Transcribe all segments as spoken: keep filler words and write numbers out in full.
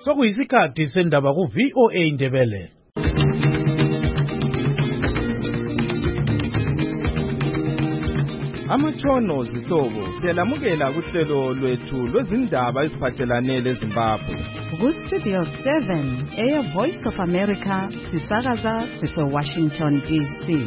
sokuyisikhathi sendaba ku V O A Indebele. Amatshono zihlobo siyalamukela kuhlelo lwethu lwezindaba eziphathelane leZimbabwe. Ku Studio seven, Air Voice of America, sisakaza sise Washington D C.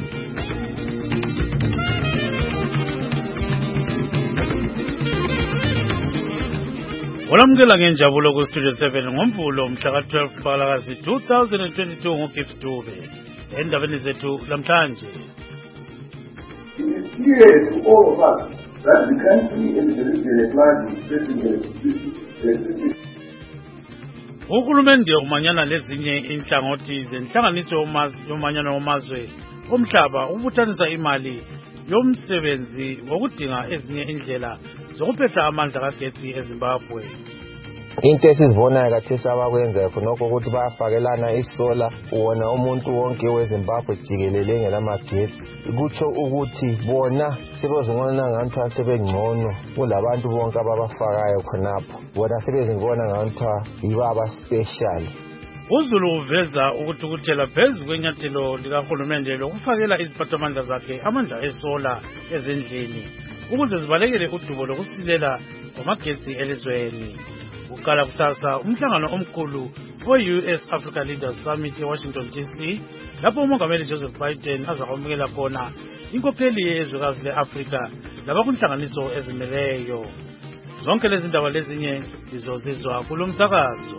Olamukela ngenjabulo ku Studio seven ngoMvulo mhla ka twelve Phalakazi two thousand twenty-two ngoGift Dube. Endabeni zethu lamhlanje. It is clear to all of us that the country and the region at large is facing electricity. Uhulumende umanyana lezinye inhlangothi zenhlanganiso yomanyano wamazwe omhlaba ubuthanisa imali yomsebenzi wokudinga ezinye indlela zokuphetha amandla kagetsi eZimbabwe. Into esizibonayo kathesi abakwenza khonokho ukuthi bayafakelana isola wona umuntu wonke weZimbabwe jikelele ngelamagetsi kutsho ukuthi bona sebezingona ngantwa sebengcono kulabantu bonke ababafakayo khonapho bona sebezingona ngantwa yibaba special. uZulu uveza ukuthi ukuthela phezulu kwenyathelo likahulumende lokufakela iziphathamandla zakhe amandla esola ezindlini ukuze zibalekele udubo lokusilela kwamagetsi elizweni. Ukala kusasa umhlangano omkhulu we-U S Africa Leaders Summit eWashington D C lapho umongameli Joseph Biden azakwamukela khona inkokheli yezwekazi le-Afrika labakunhlanganiso ezimeleyo. Zonke lezi ndaba lezinye lizozizwa kulo msakazo.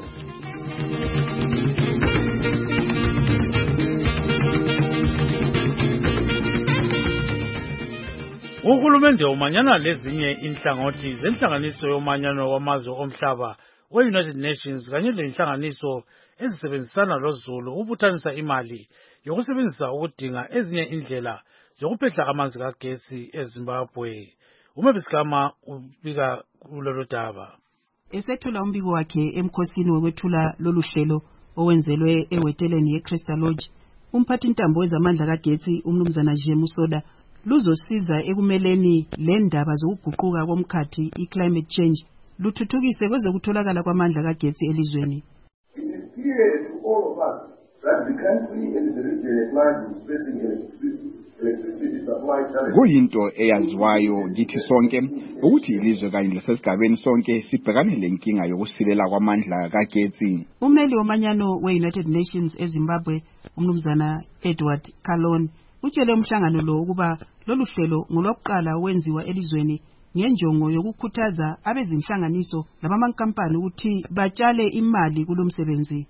Uhulumende umanyana lezinye inhlangothi zenhlanganiso yomanyano wamazwe omhlaba we-United Nations kanye lenhlanganiso ezisebenzisana loZulu ubuthanisa imali yokusebenzisa ukudinga ezinye indlela zokuphetha amanzi kagetsi eZimbabwe. Umabisikama ubika kulolu daba. Esethula umbiko wakhe emkhosini wokwethula lolu hlelo owenzelwe eweteleni yeCrystal Lodge, umphathi intambo wezamandla kagetsi umnumzana Jemusoda luzosiza ekumeleni lendaba zokuguquka komkhathi i-climate change luthuthukise kwezokutholakala kwamandla kagetsi elizweni. It is clear to all of us that the country and the region at large is facing electricity, electricity supply challenges. Kuyinto eyaziwayo kithi sonke ukuthi ilizwe kanye lesigabeni sonke sibhekane lenkinga yokusilela kwamandla kagetsi. Umeli womanyano we-United Nations eZimbabwe umnumzana Edward Kalon utshele umhlangano lo ukuba lolu hlelo ngolokuqala wenziwa elizweni ngenjongo yokukhuthaza abezinhlanganiso labamankampani ukuthi batshale imali kulomsebenzi.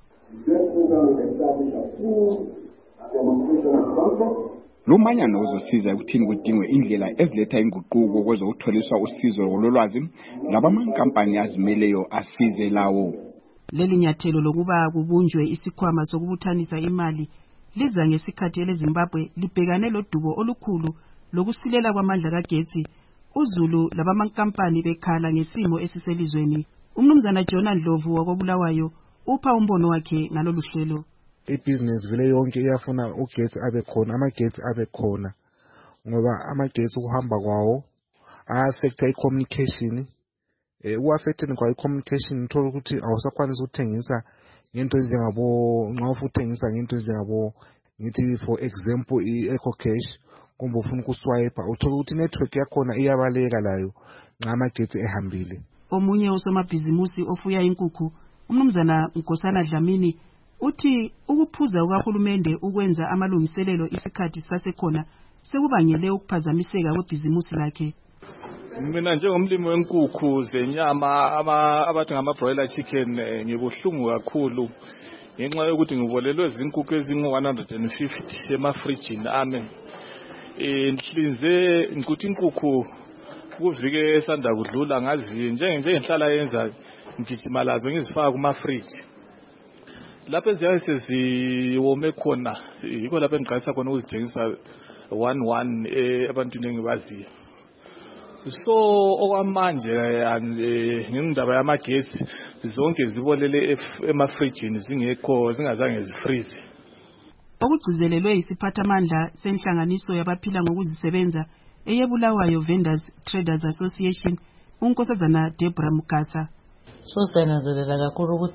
Lumanyano uzosiza ukuthini kudingwe indlela eziletha inguquko kwezokutholiswa usizo lolwazi labamankampani azimeleyo asize lawo. Leli nyathelo lokuba kubunjwe isikhwama sokubuthanisa imali liza ngesikhathi eleZimbabwe libhekane lodubo olukhulu lokusilela kwamandla kagetsi. uZulu labamankampani bekhala ngesimo esiselizweni. Umnumzana Jonah Ndlovu wakobulawayo upha umbono wakhe ngalolu hlelo. Ibusiness vele yonke iyafuna ugetsi abe khona, amagetsi abe khona ngoba amagetsi ukuhamba kwawo affect i-communication. Eh uaffected kwa i-communication uthola ukuthi awusakwanisa ukuthengisa ngento ezingabo nxa ufuthengisa ngento ezingabo ngithi for example i-EcoCash kumbe ufuna ukuswipe uthola ukuthi network yakhona iyabaleka layo nxa amagetsi ehambile. Omunye usomabhizimusi ofuya inkukhu umnumzana Nkosana Dlamini uthi ukuphuza ukahulumende ukwenza amalungiselelo isikhathi sasekhona sekubangele ukuphazamiseka kwebhizimusi lakhe. Mina njengomlimi wenkukhu zenyama abathi ngama broiler chicken ngibuhlungu kakhulu ngenxa yokuthi ngibolelwe izinkukhu ezingu one hundred fifty emafrijini ami. Inhlinze ngikuthi inkukhu kuvike esanda kudlula ngazi njenge nje ngihlala yenza ngijima lazo ngizifaka kuma fridge. Lapho eziyaye seziwome khona yiko lapho engiqalisa khona ukuzithengisa one one ebantwini engibaziyo. So okwamanje ngindaba yamagetsi zonke zibolele emafrijini zingekho zingazange zifreeze. Okugcizelelwe isiphathamandla senhlanganiso yabaphila ngokuzisebenza eyebulawayo Vendors Traders Association unkosazana Deborah Mukasa. So sanazelela kakhulu ukuthi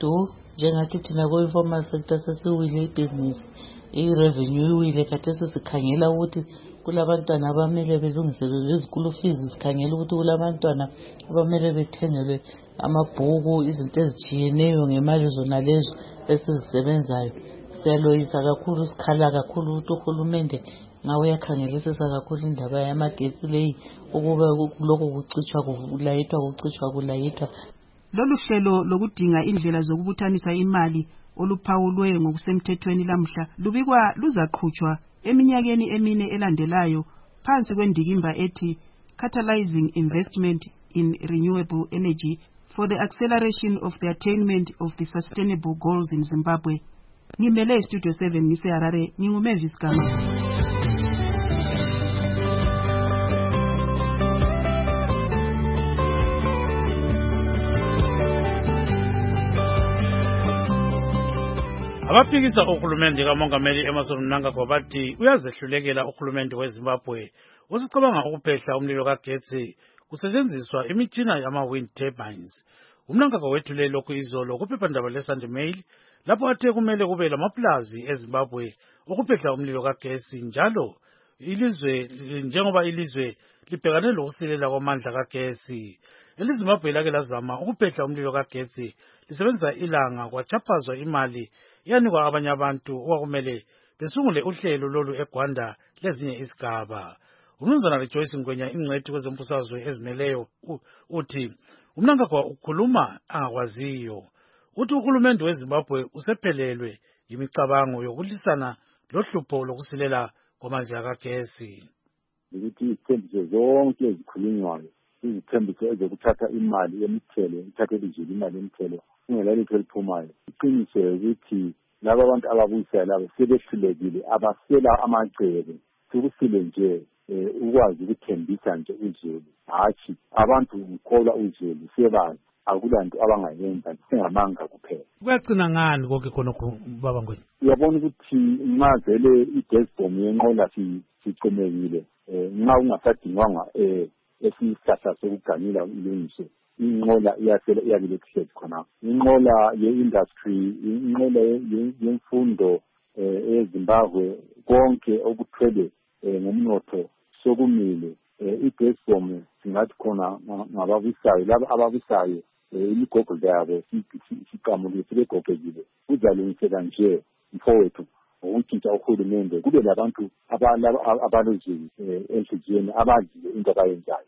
njengathi thina ko-informal sector sesiwile ibhizinisi i-revenue iwile kade sesikhangela ukuthi kulabantwana abamele belungiselelwe izikulu fees, sikhangela ukuthi kulabantwana abamele bethengelwe amabhuku, izinto ezitshiyeneyo ngemali zona lezo esizisebenzayo. Siyaloyisa kakhulu, sikhala kakhulu ukuthi uhulumende ngawe yakhangelisisa kakhulu indaba yamagetsi leyi ukuba lokho kucitshwa kulayithwa kucitshwa kulayithwa. Lolu hlelo lokudinga indlela zokubuthanisa imali oluphawulwe ngokusemthethweni lamhla lubikwa luzaqhutshwa eminyakeni emine elandelayo phansi kwendikimba ethi Catalyzing Investment in Renewable Energy for the Acceleration of the Attainment of the Sustainable Goals in Zimbabwe. Ngimele Studio seven ngise Harare, nginguMavis Gama. Abaphikisa uhulumende kaMongameli Emmerson Mnangagwa bathi uyazehlulekela uhulumende weZimbabwe osicabanga ukuphehla umlilo kagetsi kusetshenziswa imitshina yama-wind turbines. UMnangagwa wethule lokhu izolo kuphephandaba leSunday Mail lapho athe kumele kube lamaplazi eZimbabwe okuphehla umlilo kagetsi njalo ilizwe njengoba ilizwe libhekane lokusilela kwamandla kagetsi. EliZimbabwe lake lazama ukuphehla umlilo kagetsi lisebenzisa ilanga kwachaphazwa imali yanikwa abanye abantu okwakumele besungule uhlelo lolu eGwanda lezinye isigaba. Umnumzana Rejoice Ngwenya ingcwethi kwezombusazwe ezimeleyo uthi uMnangagwa ukhuluma angakwaziyo. Uthi uhulumende weZimbabwe usephelelwe yimicabango yokulisana lohlupho lokusilela kwamandla kagesi. Ukuthi izithembiso zonke ezikhulunywayo izithembiso ezokuthatha imali emithelo ithathe elizweni imali emithelo kungela litho eliphumayo. Iqiniso ukuthi laba abantu ababuyisayo labo sebehlulekile abasela amacebo sokusile nje ukwazi ukuthembisa nje uzulu. Hatshi abantu ukholwa uzulu sebazi akulanto abangayenza singamanga kuphela. Kuyagcina ngani konke khonokho baba Ngwenya? Uyabona ukuthi ngazele i-Desbom yenqola sicomekile nxa ungasadingwanga esihlahla sokuganyula ilungiswe inqola iyasela iyabile kuhlezi khona. Inqola ye-industry, inqola yemfundo eZimbabwe konke okuthwele ngomnotho sokumile. I-Desbom singathi khona ngababusayo laba ababusayo imigogo yabo siqamukile sebegogekile kuzalungiseka nje mfowethu ukutshintsha uhulumende kube labantu abalozini enhliziyweni abaziyo into abayenzayo.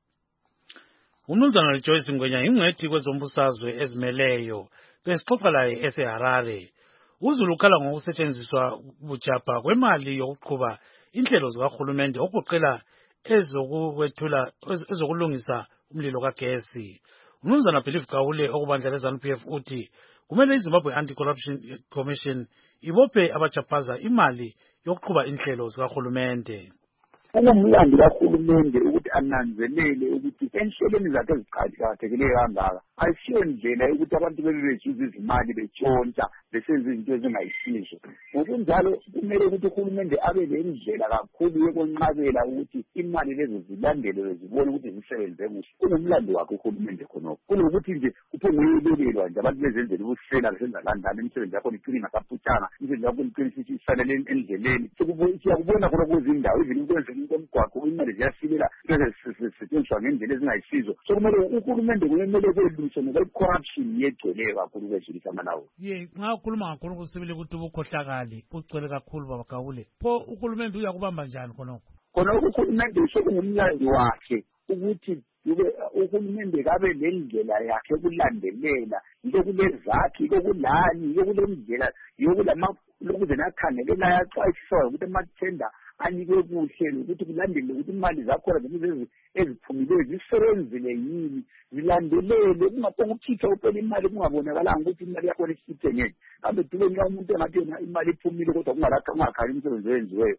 Umnumzana Rejoice Ngwenya ingcwethi kwezombusazwe ezimeleyo besixoxa laye eseHarare. UZulu ukhala ngokusetshenziswa bujapha kwemali yokuqhuba inhlelo zikahulumende okugoqela ezokuwethula ezokulungisa umlilo kagesi. Umnumzana Believe Gawule okubandla leZANU P F uthi kumele iZimbabwe Anti-Corruption Commission ibophe abajaphaza imali yokuqhuba inhlelo zikahulumende. Ungumlando kahulumende ukuthi ananzelele ukuthi enhlelweni zakhe eziqakathekileyo kangaka ayisiyo ndlela ukuthi abantu bebebezuza izimali betshontsha besenza izinto ezingayisizo. Ngokunjalo kumele ukuthi uhulumende abe lendlela kakhulu yokunqabela ukuthi imali lezo zilandelwe zibone ukuthi zisebenze kuhle. Ungumlando wakhe uhulumende khonokho kunokuthi nje kuphonguyelelelwa nje abantu bezenzela ubusela besenza kanjani imisebenzi yakho iqine ngasaphutshana imisebenzi yakho iqine isalele endleleni. Siyakubona khona kuzindawo izinto ezenza umgwaqo imali ziyasilela zisetshenziswa ngendlela ezingayisizo. So kumele uhulumende kumele kwelungiswe ngoba i-corruption yegcwele kakhulu kwezilisa amalawo. Ye nxa ukhuluma ngakhona kusibile ukuthi ubukhohlakali bugcwele kakhulu baba Gawule. Pho uhulumende uyakubamba njani khonokho? Khona uhulumende usokungumlando wakhe ukuthi uhulumende kabe lendlela yakhe ukulandelela into kulezakhi lokulani yokulendlela yokulama lokuze nakhangelela yaxwayiswa ukuthi amathenda anikwe kuhle ukuthi kulandelwe ukuthi imali zakhona zimeze eziphumileyo zisebenzile yini zilandelele kungaphonga ukuchitha uphela imali kungabonakalanga ukuthi imali yakho isithe ngeke kambe dube nxa umuntu engathi yena imali iphumile kodwa kungalakha kungakhali umsebenzi owenziweyo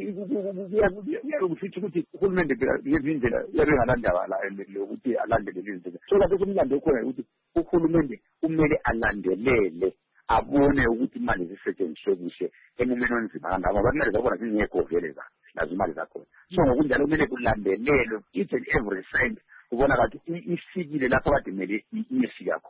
kuyakusithi ukuthi uhulumende ngezindlela yabengalandaba ukuthi alandelele izinto so kade kumlando khona ukuthi uhulumende kumele alandelele abone ukuthi imali zisetshenziswe kuhle emumeni onzima kangaka ngoba imali zakhona zingekho vele za nazo imali zakhona so ngokunjalo kumele kulandelelwe each and every cent ubona kathi ifikile lapho kade kumele iyefika khona.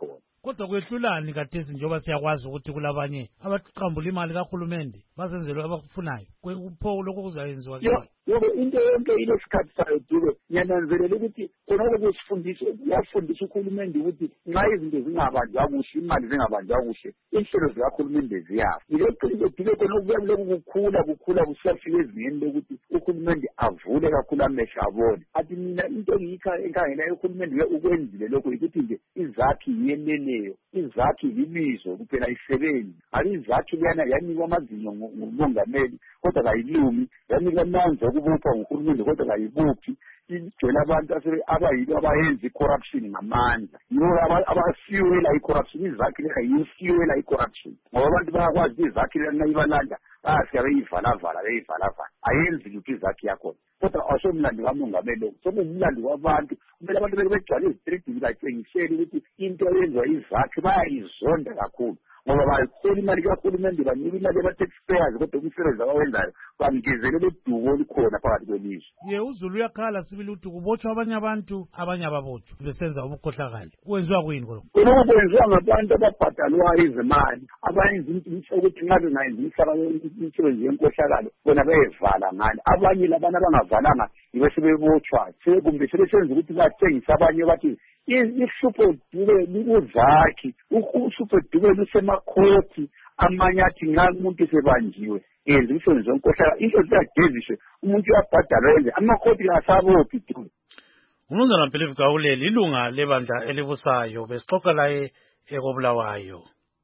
kodwa kwehlulani kathesi njengoba siyakwazi ukuthi kulabanye abaqambula imali kahulumende basenzele abakufunayo kupho lokho kuzayenziwa yebo into yonke ilesikhathi sayo Dube. Ngiyananzelela ukuthi khonoko kusifundisa uyafundisa uhulumende ukuthi nxa izinto zingabanjwa kuhle imali zingabanjwa kuhle inhlelo zikahulumende ziyafa. Ileqiniso Dube khona kuyakuloku kukhula kukhula kusiyafika ezingeni lokuthi uhulumende avule kakhulu amehlo abone. Athi mina into engiyikhangela uhulumende ukwenzile lokho ukuthi nje izakhi yeneleyo izakhi libizo kuphela isebenzi ali izakhi liyana yanikwa amazinyo ngumongameli kodwa kayilumi yanikwa amandla okubupha nguhulumende kodwa kayibuphi igcwele abantu abayilo abayenza i-corruption ngamandla yibo abasiwela i-corruption izakhi leyo yisiwela i-corruption ngoba abantu bayakwazi ukuthi izakhi leyo nayibalanda bayafika beyivala-vala beyivala-vala ayenzi lutho izakhi yakhona kodwa asomlando kamongameli sokumlando wabantu kumele abantu beke begcwale ezitridini batshengisele ukuthi into eyenziwa izakhi bayayizonda kakhulu ngoba bayithola imali kahulumende banika imali yama-taxpayers kodwa umsebenzi abawenzayo bangezelele udubo olukhona phakathi kwelizwe. Ye uZulu uyakhala sibili ukuthi kubotshwa abanye abantu abanye ababotshwa besenza ubukhohlakali kwenziwa kuyini koloko? Lokho kwenziwa ngabantu ababhadalwayo izimali abayenza ukuthi nxa bengayenza imisebenzi yenkohlakalo bona beyevala ngani abanye labana abangavalanga yibe sebebotshwa kumbe sebesenza ukuthi batshengise abanye bathi iSuper Dube likuzakhi uSuper Dube lusemakhoti amanye athi nxa umuntu sebanjiwe yenza imisebenzi yenkohlakalo into ziyageziswe umuntu uyabhadalwa yenze amakhoti kasabophi Dube. Umnumzana Philip Gawuleli ilunga lebandla elibusayo besixoxa laye ekobulawayo.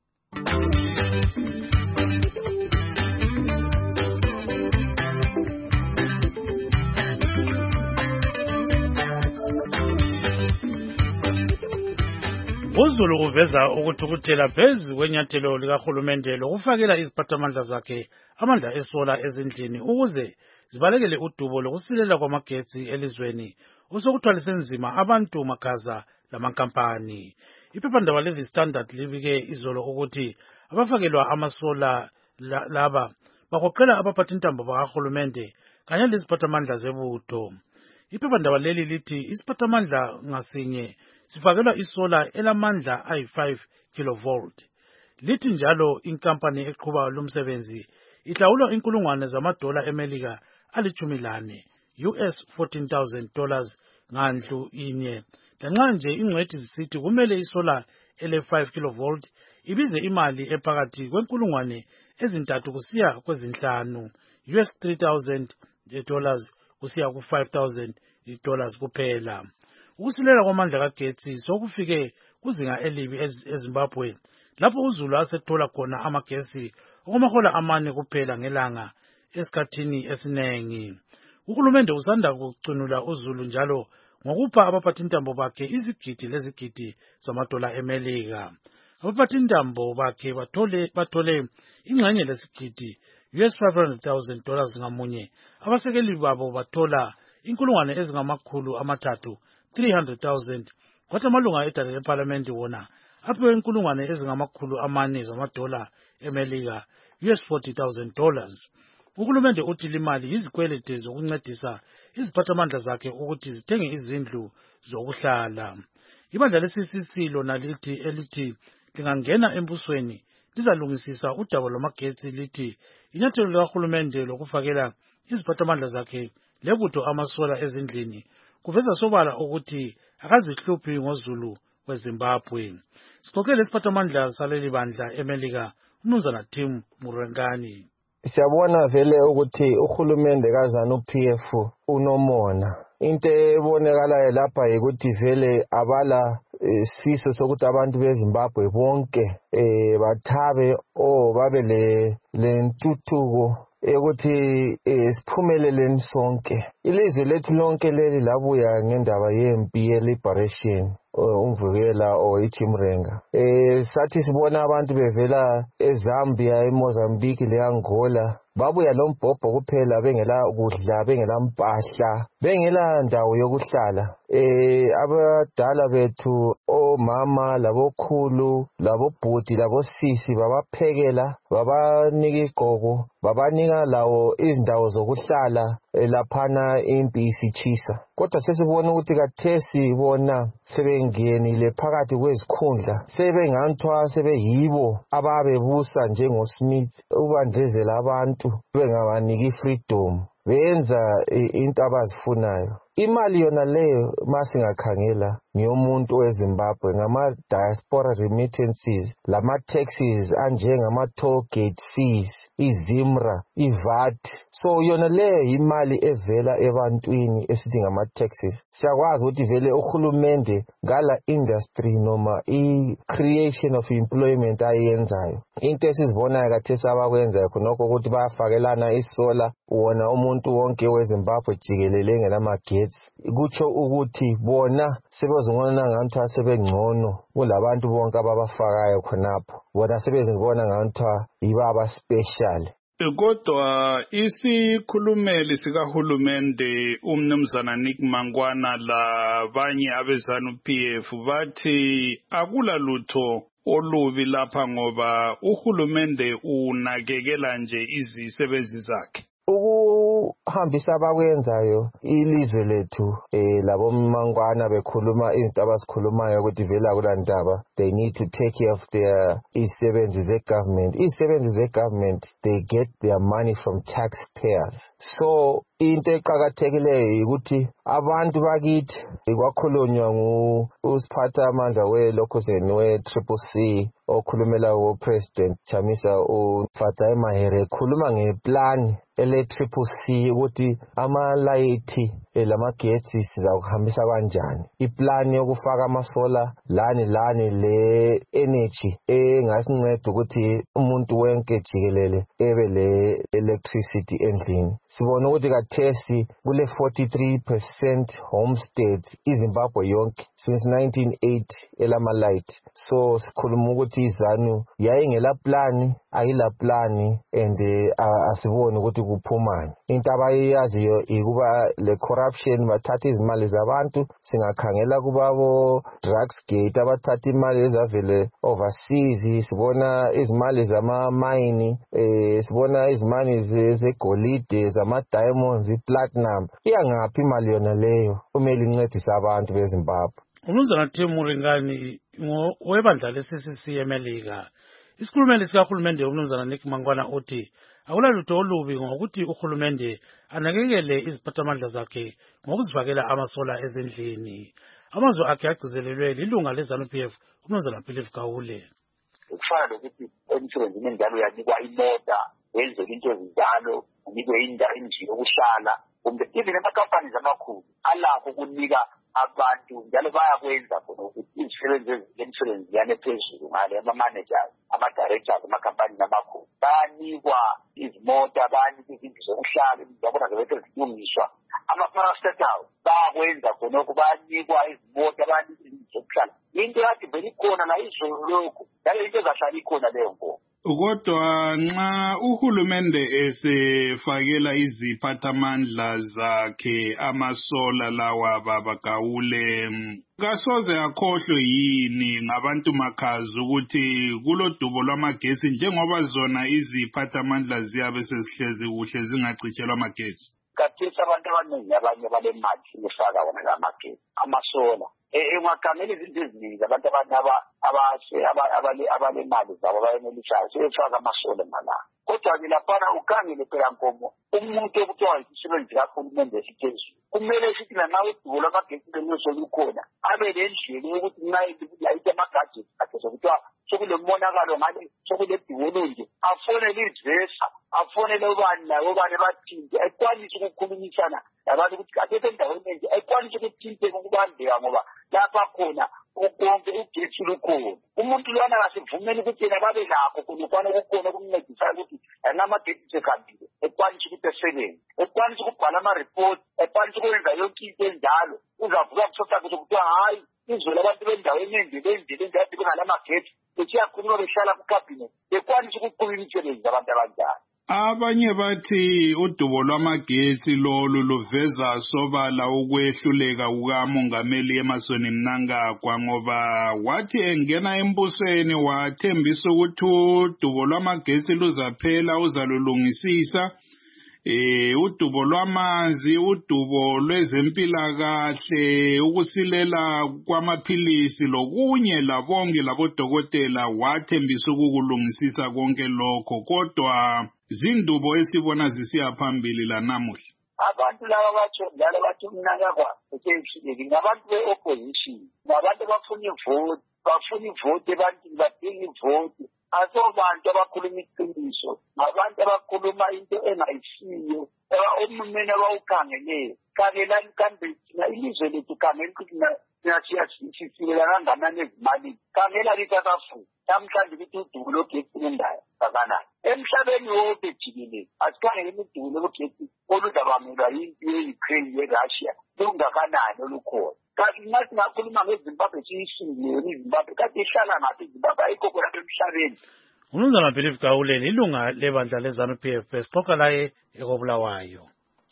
uZulu uveza ukuthukuthela phezu kwenyathelo likahulumende lokufakela iziphathamandla zakhe amandla esola ezindlini ukuze zibalekele udubo lokusilela kwamagetsi elizweni usokuthwalise nzima abantu makhaza lamankampani. Iphephandaba leli Standard libike izolo ukuthi abafakelwa amasola laba bagoqela abaphathintambo bakahulumende kanye leziphathamandla zebutho. Iphephandaba leli lithi isiphathamandla ngasinye sifakelwa isola elamandla ayi five kilovolt. Lithi njalo inkampani eqhuba lumsebenzi ihlawulwa inkulungwane zamadola eMelika alichumi lane U S fourteen thousand dollars ngandlu inye. Lanxa nje ingcwethi zisithi kumele isola ele five kilovolt ibize imali ephakathi kwenkulungwane ezintathu kusiya kwezinhlanu U S three thousand dollars kusiya ku five thousand dollars kuphela. Ukusilela kwamandla kagetsi sokufike kuzinga elibi eZimbabwe lapho uZulu asethola khona amagesi okumahola amane kuphela ngelanga esikhathini esinengi. Uhulumende usanda kucunula uZulu njalo ngokupha abaphathintambo bakhe izigidi lezigidi zamadola eMelika. Abaphathintambo bakhe bathole bathole ingxenye lesigidi U S five hundred thousand dollars ngamunye. Abasekeli babo bathola inkulungwane ezingamakhulu amathathu three hundred thousand. Kwathi amalunga edale leParliament wona aphiwe inkulungwane ezingamakhulu amane zamadola eMelika U S forty thousand dollars. Uhulumende uthi limali izikwelede zokuncedisa iziphathamandla zakhe ukuthi zithenge izindlu zokuhlala. Ibandla le-C C C lona lithi elithi lingangena embusweni lizalungisisa udaba lwamagetsi lithi inyathelo likahulumende lokufakela iziphathamandla zakhe lebutho amasola ezindlini kuveza sobala ukuthi akazihluphi ngoZulu weZimbabwe. Sixoxele isiphathamandla saleli bandla eMelika uMnumzana Tim Murengani. Siyabona vele ukuthi uhulumende kaZanu P F unomona. Into ebonakalayo lapha ukuthi vele abala siso sokuthi abantu beZimbabwe bonke eh bathabe o babe le lentuthuko ukuthi siphumeleleni sonke. Ilizwe lethu lonke leli labuya ngendaba yempi ye-liberation umvukela o iChimrenga. Eh sathi sibona abantu bevela eZambia, eMozambique leAngola babuya lombhobho kuphela bengela kudla bengela mpahla bengela ndawo yokuhlala. eh abadala bethu omama labokhulu labobhudi labosisi babaphekela babanika igqoko babanika lawo izindawo zokuhlala laphana impi isichisa kodwa sesibona ukuthi kathesi bona sebengenile phakathi kwezikhundla sebenganthwa sebeyibo ababebusa njengoSmith ubandlezela abantu bengabaniki freedom benza into abazifunayo. Imali yona leyo masingakhangela ngiyomuntu weZimbabwe ngama diaspora remittances lama taxes anjengama toll gate fees izimra ivat so yona leyo imali evela ebantwini esithi ngama taxes siyakwazi ukuthi vele uhulumende ngala industry noma i creation of employment ayenzayo into esizibona kathesi abakwenzayo khonokho ukuthi bayafakelana isola wona umuntu wonke weZimbabwe jikelele ngelamagetsi kutsho ukuthi bona sebezongona nganthi asebengcono kulabantu bonke ababafakayo khonapho bona sebezibona nganthi yibaba special. Kodwa isikhulumeli sikahulumende umnumzana Nick Mangwana labanye abezanu P F bathi akula lutho olubi lapha ngoba uhulumende unakekela nje izisebenzi zakhe. Ukuhambisa abakwenzayo ilizwe lethu eh labo Mangwana bekhuluma izinto abasikhulumayo ukuthi vela kulandaba they need to take care of their isebenzi ze government isebenzi ze government they get their money from taxpayers so into eqhakathekileyo ukuthi abantu bakithi kwakhulunywa ngu usiphatha amandla welokhoseni we Triple C okhulumela u President Chamisa uFatai Mahere khuluma ngeplan ele Triple C ukuthi amalayithi lamagetsi sizakuhambisa kanjani iplan yokufaka amasola lani lani le energy engasinceda ukuthi umuntu wonke jikelele ebe le electricity endlini sibona ukuthi kathesi kule forty-three percent homesteads iZimbabwe yonke since nineteen eighty elamalight so sikhuluma ukuthi izanu yayingela plan ayila plan and asibone ukuthi kuphumani into abayaziyo ikuba le corruption bathatha izimali zabantu singakhangela kubabo drugs gate abathatha imali ezavele overseas sibona izimali zama mine eh sibona izimali zegolide zama diamonds iplatinum iyangaphi imali yona leyo kumele incedise abantu beZimbabwe. Umnumzana Temuringani webandla le-C C C eMelika isikhulumeli sikahulumende umnumzana Nick Mangwana uthi akula lutho olubi ngokuthi uhulumende anakekele iziphathamandla zakhe ngokuzivakela amasola ezindlini amazwi akhe agcizelelwe lilunga leZanu P F umnumzana Philip Gawule. Ukufana lokuthi emsebenzini enjalo uyanikwa imota wenze into ezinjalo unikwe indawo enje yokuhlala kumbe even amakampani amakhulu alapho kunika abantu njalo bayakwenza khona ukuthi izisebenzi ezinhlelweni ziyane phezulu ngale ama-managers ama-directors amakampani amakhulu bayanikwa izimota bayanikwa izinto zokuhlala zabona zebethe zilungiswa ama-parastatals bayakwenza khona ukuthi bayanikwa izimota bayanikwa izinto zokuhlala into yathi vele ikhona la izolo lokhu njalo into ezahlala ikhona leyo nkomo. Kodwa nxa uhulumende esefakela iziphathamandla zakhe amasola lawa babagawule kasoze akhohlwe yini ngabantu makhazi ukuthi kulodubo lwamagesi njengoba zona iziphathamandla ziyabe sezihlezi kuhle zingacitshelwa amagesi. Kathesi abantu abaningi abanye balemali sifaka wona la magesi amasola engagamela izinto eziningi abantu abantu abalemali zabo bayenelisayo sebefaka amasola malanga kodwa ke laphana ukhangele phela nkomo umuntu okuthiwa isisebenzi kahulumende esiphezulu kumele sithi nxa udubo lwamagesi lenyuso lukhona abe lendlela yokuthi nxa layithe amagadi akhe sokuthiwa sokulomonakalo ngale sokuledubo olunje afonele ivesa afonele ubani layo ubani bathinte ekwanise ukukhulumisana labantu ukuthi kathesi endaweni enje ekwanise ukuthinte ukubambeka ngoba lapha khona ukonke ugesi lukhona umuntu lwana kasivumeli ukuthi yena babe lakho khonokwana ukukhona ukumncedisa ukuthi namagesi sekambile ekwanise ukuthi esebenze ekwanise ukubhala ama-report ekwanise ukwenza yonke into enjalo uzavuka kusosakhe sokuthiwa hayi izolo abantu bendaweni endile endile enjalo bengalamagesi besiyakhuluma behlala kukhabhinethi bekwanise ukuqhuba imisebenzi abantu abanjalo. Abanye bathi udubo lwamagetsi lolu luveza sobala ukwehluleka kukamongameli Emmerson Mnangagwa ngoba wathi engena embusweni wathembisa ukuthi udubo lwamagetsi luzaphela uzalulungisisa. Eh udubo lwamanzi, udubo lwezempilakahle, ukusilela kwamaphilisi lokunye labonke labodokotela wathembisa ukukulungisisa konke lokho, kodwa zindubo esibona zisiya phambili la namuhla. Abantu laba batsho njalo bathi Mnangagwa eseshileke ngabantu be-opposition, ngabantu bafuna ivote, bafuna ivote ebantwini badinga ivote. Asobantu abakhuluma iqiniso, ngabantu abakhuluma into engayisiyo, umumene abawukhangeleyo. Khangelani kambe thina ilizwe lethu khangela ukuthi siyasisilela kangakanani ezimalini. Khangela lithi Afrika namhlanje ukuthi udubo logesi lendayo kangakanani. Emhlabeni wonke jikelele asikhangele udubo logesi oluzabamelwa yimpi ye-Ukraine ye-Russia lungakanani olukhona. Kanti nathi ngakhuluma ngeZimbabwe siyisungile iZimbabwe kade ihlala ngaphi iZimbabwe ayikho khona emhlabeni. Umnumzana Philip Gawule lilunga lebandla leZANU P F sixoxa laye ekobulawayo.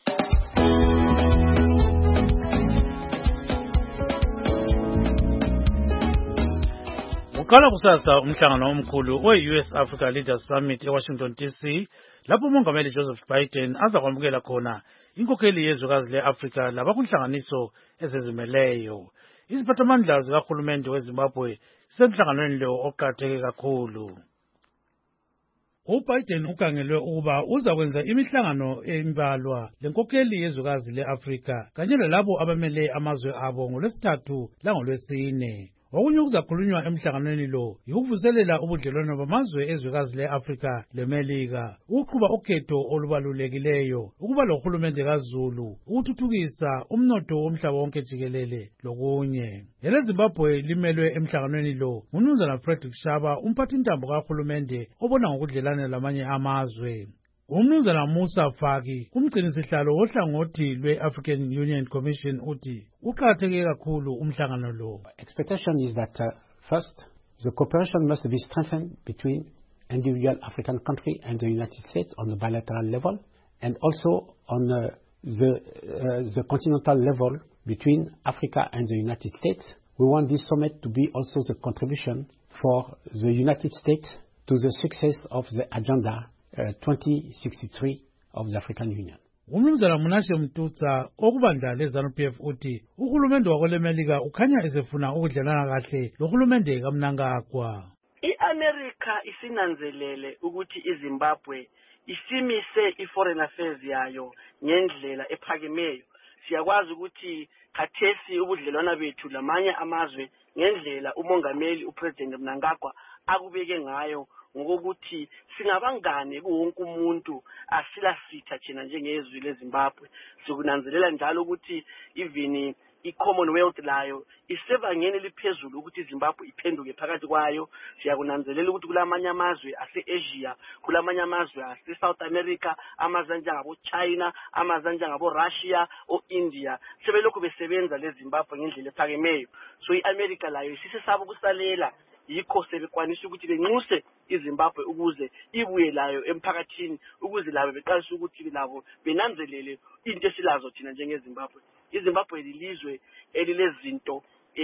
Uqala kusasa umhlangano omkhulu we-U S Africa Leaders Summit eWashington D C lapho umongameli Joseph Biden azakwamukela khona inkokheli yezwekazi le-Afrika labakunhlanganiso ezizimeleyo. Iziphathamandla zikahulumende weZimbabwe zisemhlanganweni lo oqakatheke kakhulu. uBiden ukangelwe ukuba uzakwenza imihlangano embalwa lenkokheli yezwekazi le-Afrika kanye lalabo abamele amazwe abo ngolwesithathu langolwesine. Okunye kuzakhulunywa emhlanganweni lo yikuvuselela ubudlelwano bamazwe ezwekazi le-Afrika leMelika, ukuqhuba ukhetho olubalulekileyo, ukuba lohulumende kaZulu, ukuthuthukisa umnotho womhlaba wonke jikelele lokunye. EleZimbabwe limelwe emhlanganweni lo nguMnumzana Frederick Shaba, umphathintambo kahulumende obona ngokudlelana lamanye amazwe. Umnumzana Musa Faki, umgcinisihlalo wohlangothi lwe-African Union Commission uthi uqakatheke kakhulu umhlangano lo. Expectation is that uh, first the cooperation must be strengthened between individual African countries and the United States on the bilateral level, and also on uh, the uh, the continental level between Africa and the United States. We want this summit to be also the contribution for the United States to the success of the agenda Uh, twenty sixty-three of the African Union. Umnumzana Munashe Mtutsa okubandla leZANU P F uthi uhulumende wakolemelika ukhanya esefuna ukudlelana kahle lohulumende kaMnangagwa. I-America isinanzelele ukuthi iZimbabwe isimise i-foreign affairs yayo ngendlela ephakemeyo. Siyakwazi ukuthi khathesi ubudlelwana bethu lamanye amazwe ngendlela umongameli uPresident Mnangagwa akubeke ngayo ngokuthi singabangane kuwonke umuntu asilasitha thina njengezwe leZimbabwe. Sikunanzelela njalo ukuthi even i-Commonwealth layo isebangeni liphezulu ukuthi iZimbabwe iphenduke phakathi kwayo. Siyakunanzelela ukuthi kulamanye amazwe ase-Asia, kulamanye amazwe ase-South America, amazwe anjengabo China, amazwe anjengabo Russia o India sebelokhu besebenza leZimbabwe ngendlela ephakemeyo. So i-America layo isisesaba ukusalela, yikho sebekwanisa ukuthi benxuse iZimbabwe ukuze ibuye layo emphakathini, ukuze labo beqalisa ukuthi labo benanzelele into esilazo thina njengeZimbabwe. iZimbabwe lilizwe elilezinto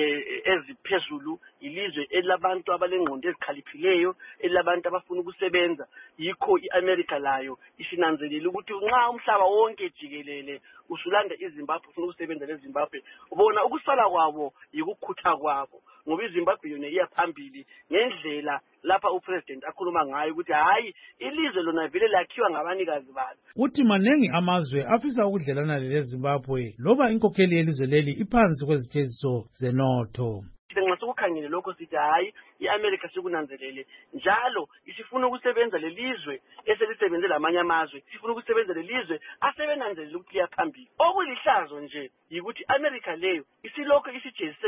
eziphezulu, ilizwe elabantu abalengqondo ezikhaliphileyo, elabantu abafuna ukusebenza. Yikho iAmerica layo isinanzelele ukuthi nxa umhlaba wonke jikelele usulanda iZimbabwe ufuna ukusebenza leZimbabwe, ubona ukusala kwabo yikukhutha kwabo, ngoba iZimbabwe yona iyaphambili ngendlela lapha uPresident akhuluma ngayo ukuthi hayi ilizwe lona vele lakhiwa ngabanikazi balo. Uthi manengi amazwe afisa ukudlelana leZimbabwe loba inkokheli yelizwe leli iphansi kwezitheziso zenotho. Nxa sokukhangele lokho sithi hayi iAmerica sikunanzelele njalo isifuna ukusebenza lelizwe eselisebenze lamanye amazwe, sifuna ukusebenza lelizwe asebenanzelele ukuthi liyaphambili. Okulihlazo nje yikuthi America leyo isilokho isijezise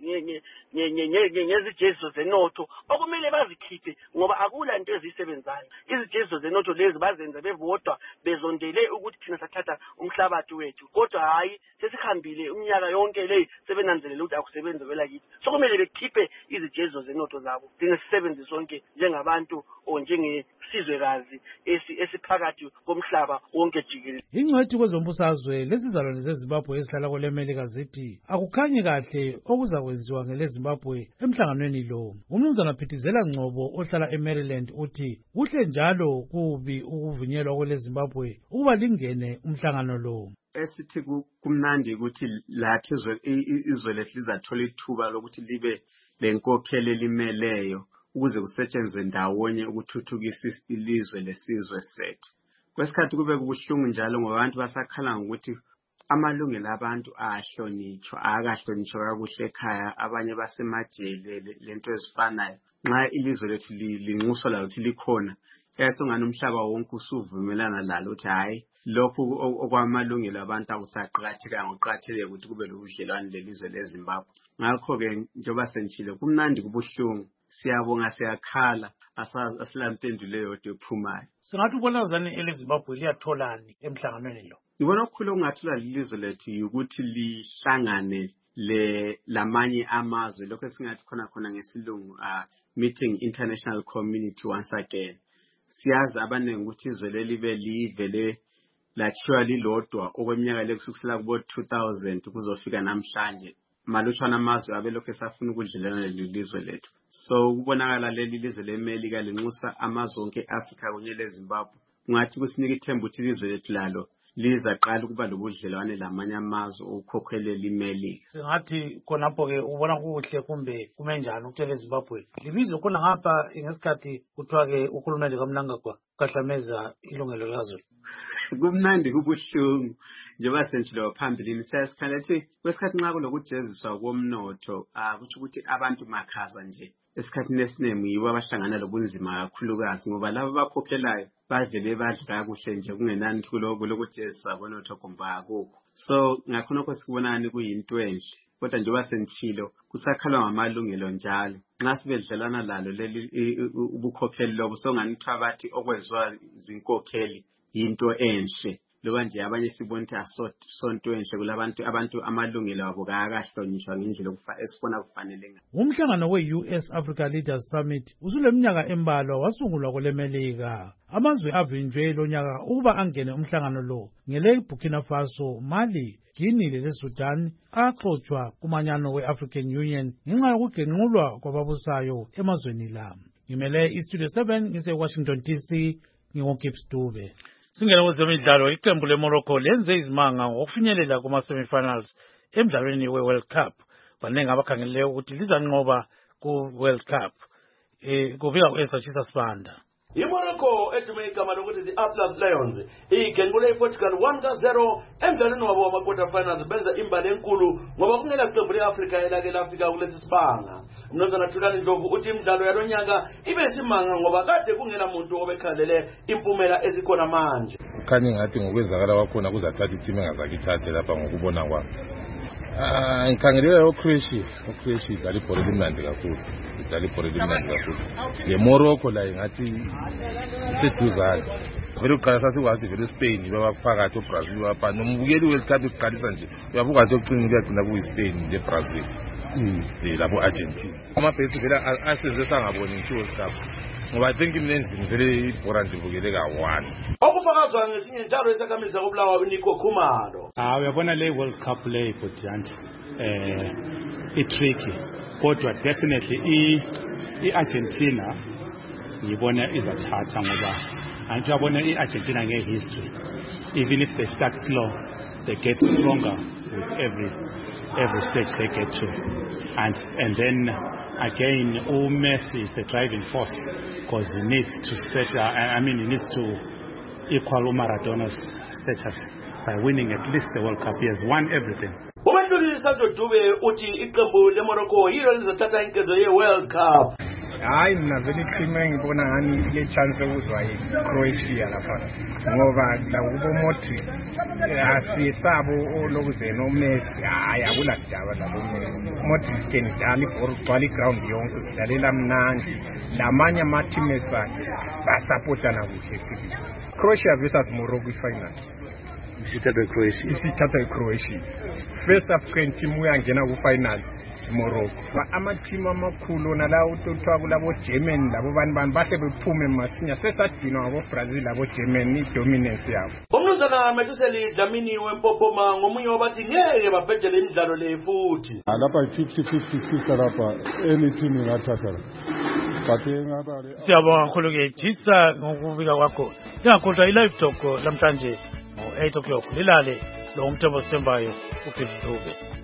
ngezijeziso zenotho okumele bazikhiphe ngoba akula into ezisebenzayo. Izijeziso zenotho lezi bazenza bevodwa bezondele ukuthi thina sathatha umhlabathi wethu, kodwa hayi sesikhambile umnyaka yonke le sebenanzelele ukuthi akusebenze vela kithi. So sekumele bekhiphe izijezo zenotho zabo zinesisebenzi sonke njengabantu o njengesizwekazi esiphakathi komhlaba wonke jikelele. Ingcwethi kwezombusazwe lesizalwane zeZimbabwe esihlala kwele Melika zithi akukhanyi kahle okuzakwenziwa ngele Zimbabwe emhlanganweni lo. Umnumzana Phithizela Ngcobo ohlala eMaryland uthi kuhle njalo kubi ukuvunyelwa kwele Zimbabwe ukuba lingene umhlangano lo. Esithi kumnandi ukuthi lathi izwe lethu lizathola ithuba lokuthi libe lenkokhelo elimeleyo ukuze kusetshenzwe ndawonye ukuthuthukisa ilizwe lesizwe sethu. Kwesikhathi kube kubuhlungu njalo ngoba abantu basakhala ngokuthi amalungelo abantu ahlonitshwa akahlonitshwa kakuhle ekhaya, abanye basemajele lento ezifanayo. Nxa ilizwe lethu linxuswa lalokuthi likhona esongana umhlaba wonke usuvumelana lalo uthi hayi lokho okwamalungelo abantu akusaqhatheka ngoqhatheke ukuthi kube lobudlelwane lelizwe leZimbabwe. Ngakho ke njengoba senjile kumnandi kubuhlungu, siyabonga siyakhala asilampendulo yodwa ephumayo. Singathi ubonazane eleZimbabwe liyatholani emhlanganweni lo? Ngibona okukhulu okungathola lilizwe lethu ukuthi lihlangane le lamanye amazwe, lokho esingathi khona khona ngesilungu uh, meeting international community once again. Siyazi abaningi ukuthi izwe lelibe livele lathiwa lilodwa okweminyaka lekusukela kubo two thousand kuzofika namhlanje. Malutshwana amazwe abelokhu esafuna ukudlelana lelizwe lethu. So kubonakala leli lizwe leMelika linxusa amazwe onke eAfrika kunye leZimbabwe. Ungathi kusinika ithemba ukuthi ilizwe lethu lalo lizaqala ukuba lobudlelwane lamanye amazwe ukukhokhelela iMelika. Singathi khonapho ke ubona kuhle kumbe kumenjani ukuthi leZimbabwe libizwe khona ngapha ngesikhathi kuthiwa ke ukhulumende kaMnangagwa kahlameza ilungelo lazo. Kumnandi kubuhlungu njengoba senjilo phambilini siyasikhala ethi kwesikhathi nxa kulokujeziswa komnotho ukuthi ukuthi abantu makhaza nje esikhathini esiningi yibo abahlangana lobunzima kakhulukazi ngoba labo bakhokhelayo bavele badla kakuhle nje kungenani kuloko lokujeziswa komnotho kumba akukho. So ngakho nokho sikubonani kuyinto enhle, kodwa njengoba senjilo kusakhalwa ngamalungelo njalo nxa sibedlelana lalo leli ubukhokheli lobo songanithiwa abathi okwezwa izinkokheli into enhle loba nje abanye sibona ukuthi asonto enhle kulabantu abantu amalungelo abo akahlonishwa ngendlela esifuna kufanele ngayo. Umhlangano we-U S Africa Leaders Summit usuleminyaka embalwa wasungulwa kwele Melika. Amazwe avinjwe lo nyaka ukuba angene umhlangano lo ngele Burkina Faso, Mali, Guinea leSudan axoxwa kumanyano we-African Union ngenxa yokugenqulwa kwababusayo emazweni la. Ngimele iStudio seven ngise-Washington D C ngingoGibbs Dube. Singena kwezemidlalo, iqembu leMorocco lenze izimanga ngokufinyelela kuma-semifinals emdlalweni we-World Cup. Banenge abakhangeleleyo ukuthi lizanqoba ku-World Cup. Eh kufika ku-Esachisa Sibanda. iMorocco edume igama lokuthi the Atlas Lions igenqule iPortugal one to zero emdlalweni wabo wama-quarter finals benza imbali enkulu ngoba kungela qembu le-Afrika elake lafika kulesi sibanga. Mnumzana Thulani Ndlovu uthi imidlalo yalonyaka ibe simanga ngoba kade kungena muntu obekhalele impumela ezikhona manje. Khanye ngathi ngokwenzakala kwakhona kuzathatha iteam engazake ithathe lapha ngokubona kwami. Ah, ngikhangelela uCroatia, uCroatia idlala ibhola elimnandi kakhulu. Idlala ibhola elimnandi kakhulu. Le-Morocco la ngathi iseduzane. Vele uqala sasikwazi vele eSpain babaphakathi eBrazil bapha nombukeli World Cup iqalisa nje. Uyabuka nje ukucina kuyagcina kuyiSpain nje eBrazil. Mm, lapho Argentina. Amabhesi vele asenze sangaboni nje World Cup. Ngoba I think imnendini vele ibhola nje bukele ka-one. Okufakazwa ngesinye njalo esakamisa kobulawa uNico Khumalo. Ah uyabona le World Cup le ibhodyanti eh i-tricky kodwa definitely i i-Argentina ngibona izathatha ngoba anti uyabona i-Argentina nge-history even if they start slow they get stronger with every every stage they get to, and and then again Messi is the driving force because he needs to set uh, I mean he needs to equal Maradona's status by winning at least the World Cup. He has won everything. Umehluli Sandro Dube uthi iqembu leMorocco yilo lizothatha inkezo ye-World Cup. Hayi mina vele team engibona ngani le chance ukuzwa iCroatia lapha ngoba la kubo Modric asisabo olokuze no Messi hayi akulakudaba labo Messi. Modric ke idlala ibhola gcwala iground yonke sidalela mnandi lamanye ama teammates akhe basupportana kuhle sithi Croatia versus Morocco final. Isithatha iCroatia. Isithatha iCroatia. First African team uyangena ku final Morocco ama-team amakhulu nalawo uthiwa kulabo German labo bani bani bahle bephume masinya sesadinwa ngabo Brazil labo German i-dominance yabo. Umnumzana Metuseli Dlamini weMpopoma ngomunye wabathi ngeke babhejele imidlalo le futhi. Lapha fifty fifty sister lapha any team ingathatha. Siyabonga kakhulu ke Jisa ngokubika kwakho. Ngakhohlwa i-live talk namhlanje ngo eight o'clock lilale lo umthembo sithembayo uPhilip Dube.